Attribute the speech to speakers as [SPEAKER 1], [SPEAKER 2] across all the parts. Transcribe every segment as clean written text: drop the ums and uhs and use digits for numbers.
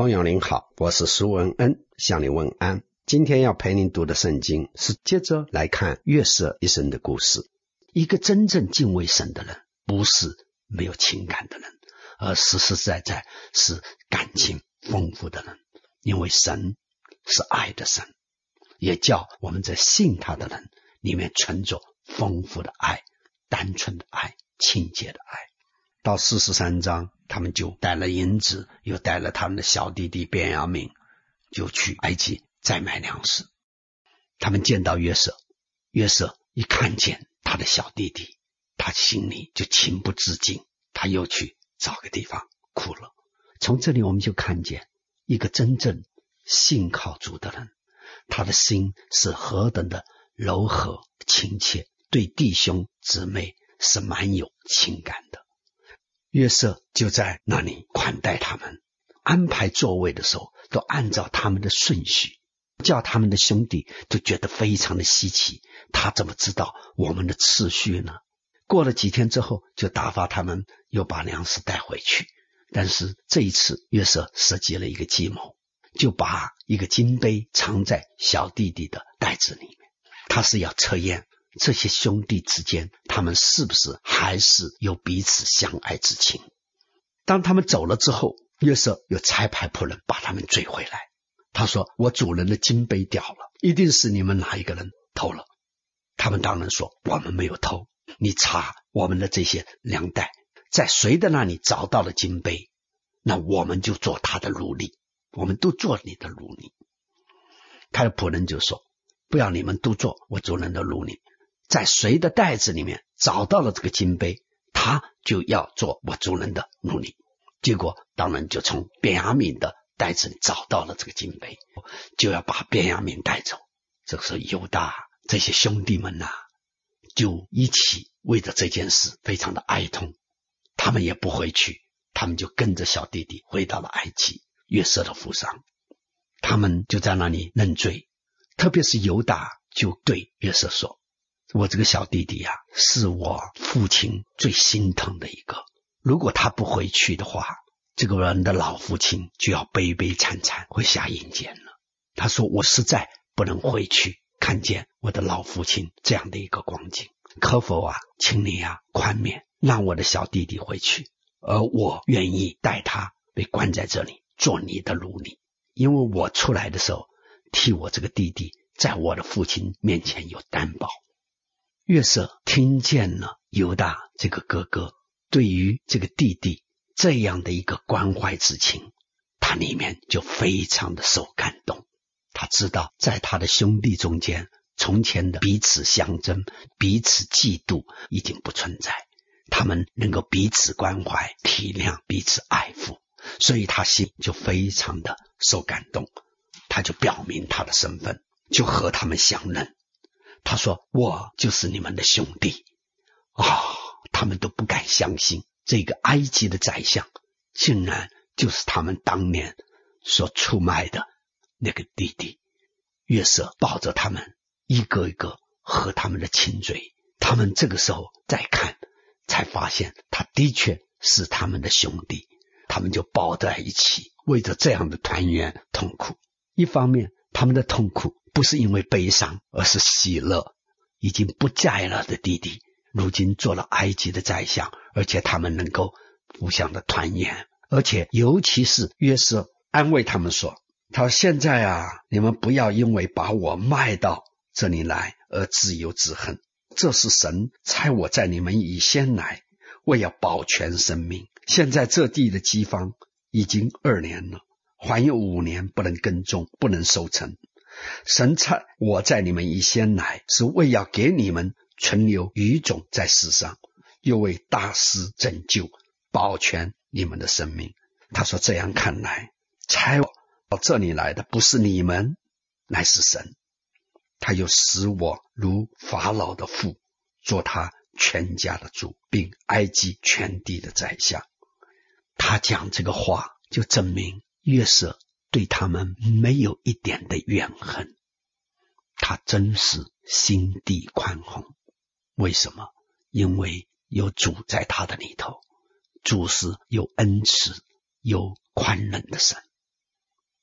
[SPEAKER 1] 朋友您好，我是苏文恩，向你问安。今天要陪您读的圣经是接着来看约瑟一生的故事。一个真正敬畏神的人，不是没有情感的人，而实实在在是感情丰富的人。因为神是爱的神，也叫我们在信他的人里面存着丰富的爱，单纯的爱，亲切的爱。到43章，他们就带了银子，又带了他们的小弟弟便雅悯，就去埃及再买粮食。他们见到约瑟，约瑟一看见他的小弟弟，他心里就情不自禁，他又去找个地方哭了。从这里我们就看见一个真正信靠主的人，他的心是何等的柔和亲切，对弟兄姊妹是蛮有情感的。约瑟就在那里款待他们，安排座位的时候都按照他们的顺序，叫他们的兄弟都觉得非常的稀奇，他怎么知道我们的次序呢？过了几天之后，就打发他们又把粮食带回去。但是这一次约瑟设计了一个计谋，就把一个金杯藏在小弟弟的袋子里面，他是要测验这些兄弟之间他们是不是还是有彼此相爱之情。当他们走了之后，约瑟又差派仆人把他们追回来。他说，我主人的金杯掉了，一定是你们哪一个人偷了。他们当然说，我们没有偷，你查我们的这些粮袋，在谁的那里找到了金杯，那我们就做他的奴隶，我们都做你的奴隶。他的仆人就说，不要你们都做我主人的奴隶，在谁的袋子里面找到了这个金杯，他就要做我主人的奴隶。结果当然就从便雅悯的袋子里找到了这个金杯，就要把便雅悯带走。这个时候犹大这些兄弟们就一起为着这件事非常的哀痛，他们也不回去，他们就跟着小弟弟回到了埃及约瑟的府上。他们就在那里认罪，特别是犹大就对约瑟说，我这个小弟弟是我父亲最心疼的一个，如果他不回去的话，这个人的老父亲就要悲悲惨惨会下阴间了。他说，我实在不能回去看见我的老父亲这样的一个光景，可否请你宽免，让我的小弟弟回去，而我愿意带他被关在这里做你的奴隶，因为我出来的时候替我这个弟弟在我的父亲面前有担保。约瑟听见了犹大这个哥哥对于这个弟弟这样的一个关怀之情，他里面就非常的受感动。他知道在他的兄弟中间，从前的彼此相争，彼此嫉妒已经不存在，他们能够彼此关怀体谅，彼此爱抚，所以他心就非常的受感动。他就表明他的身份，就和他们相认。他说，我就是你们的兄弟。他们都不敢相信，这个埃及的宰相竟然就是他们当年所出卖的那个弟弟。约瑟抱着他们一个一个和他们的亲嘴，他们这个时候再看才发现他的确是他们的兄弟，他们就抱在一起，为着这样的团圆痛苦。一方面他们的痛苦不是因为悲伤，而是喜乐，已经不在了的弟弟如今做了埃及的宰相，而且他们能够互相的团圆。而且尤其是约瑟安慰他们说，他说，现在你们不要因为把我卖到这里来而自忧自恨，这是神差我在你们以先来，为要保全生命。现在这地的饥荒已经2年了，还有5年不能耕种，不能收成。神差我在你们以先来，是为要给你们存留余种在世上，又为大施拯救，保全你们的生命。他说，这样看来，差我到这里来的不是你们，乃是神。他又使我如法老的父，做他全家的主，并埃及全地的宰相。他讲这个话，就证明约瑟对他们没有一点的怨恨，他真是心地宽宏。为什么？因为有主在他的里头，主是有恩慈有宽仁的神。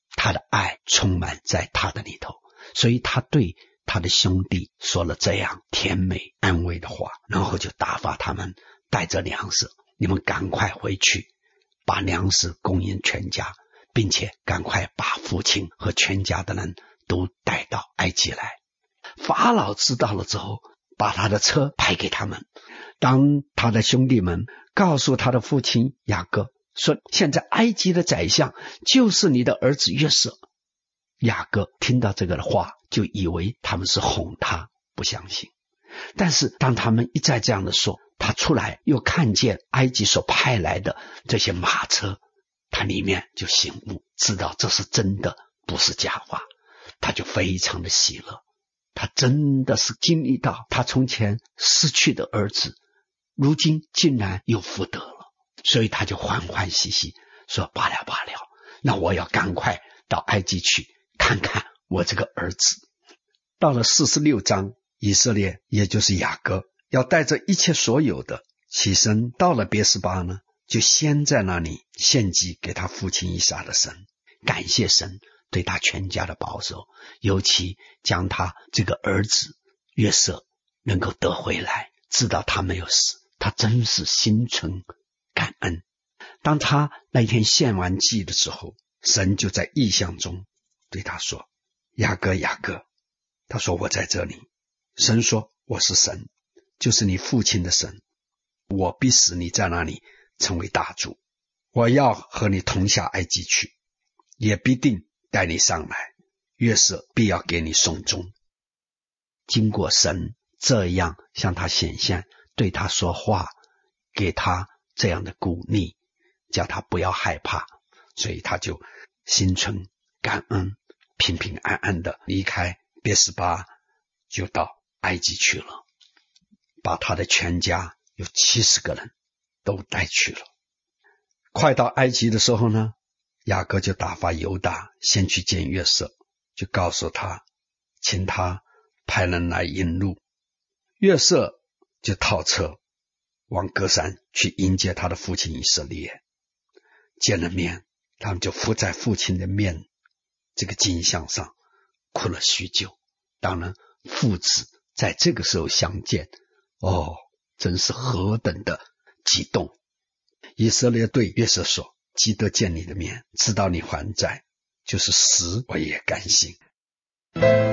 [SPEAKER 1] 他的爱充满在他的里头，所以他对他的兄弟说了这样甜美安慰的话，然后就打发他们带着粮食，你们赶快回去，把粮食供应全家，并且赶快把父亲和全家的人都带到埃及来。法老知道了之后，把他的车派给他们。当他的兄弟们告诉他的父亲雅各说，现在埃及的宰相就是你的儿子约瑟，雅各听到这个的话，就以为他们是哄他，不相信。但是当他们一再这样的说，他出来又看见埃及所派来的这些马车，他里面就醒悟，知道这是真的，不是假话，他就非常的喜乐。他真的是经历到他从前失去的儿子，如今竟然又复得了，所以他就欢欢喜喜说，罢了，那我要赶快到埃及去看看我这个儿子。到了46章，以色列也就是雅各要带着一切所有的起身，到了别是巴呢，就先在那里献祭给他父亲以撒的神，感谢神对他全家的保守，尤其将他这个儿子约瑟能够得回来，知道他没有死，他真是心存感恩。当他那天献完祭的时候，神就在异象中对他说，雅各，雅各。他说，我在这里。神说，我是神，就是你父亲的神，我必使你在那里成为大族，我要和你同下埃及去，也必定带你上来，约瑟必要给你送终。经过神这样向他显现，对他说话，给他这样的鼓励，叫他不要害怕，所以他就心存感恩，平平安安的离开别是巴，就到埃及去了，把他的全家有70个人都带去了。快到埃及的时候呢，雅各就打发犹大先去见约瑟，就告诉他，请他派人来引路。约瑟就套车往歌山去迎接他的父亲以色列。见了面，他们就伏在父亲的面这个景象上哭了许久。当然父子在这个时候相见，真是何等的激动。以色列对约瑟说，记得见你的面，知道你还在，就是死我也甘心。